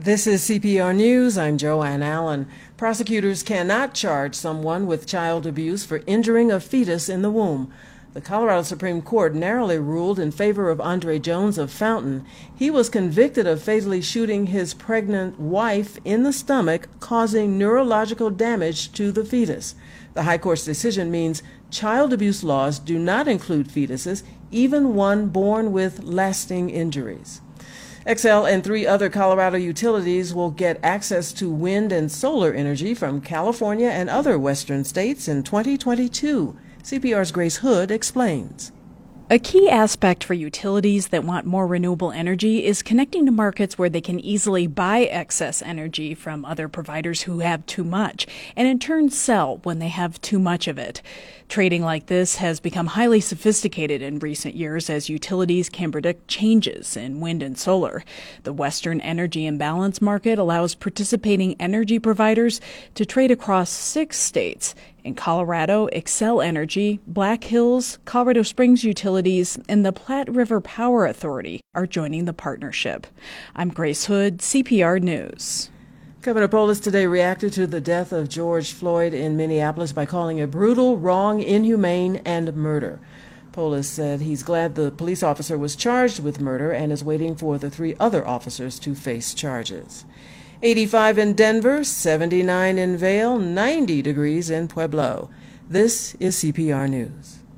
This is CPR News. I'm Joanne Allen. Prosecutors cannot charge someone with child abuse for injuring a fetus in the womb. The Colorado Supreme Court narrowly ruled in favor of Andre Jones of Fountain. He was convicted of fatally shooting his pregnant wife in the stomach, causing neurological damage to the fetus. The High Court's decision means child abuse laws do not include fetuses, even one born with lasting injuries. Xcel and 3 other Colorado utilities will get access to wind and solar energy from California and other western states in 2022. CPR's Grace Hood explains. A key aspect for utilities that want more renewable energy is connecting to markets where they can easily buy excess energy from other providers who have too much, and in turn sell when they have too much of it. Trading like this has become highly sophisticated in recent years as utilities can predict changes in wind and solar. The Western Energy Imbalance Market allows participating energy providers to trade across 6 states. In Colorado, Xcel Energy, Black Hills, Colorado Springs Utilities, and the Platte River Power Authority are joining the partnership. I'm Grace Hood, CPR News. Governor Polis today reacted to the death of George Floyd in Minneapolis by calling it brutal, wrong, inhumane, and murder. Polis said he's glad the police officer was charged with murder and is waiting for the 3 other officers to face charges. 85 in Denver, 79 in Vail, 90 degrees in Pueblo. This is CPR News.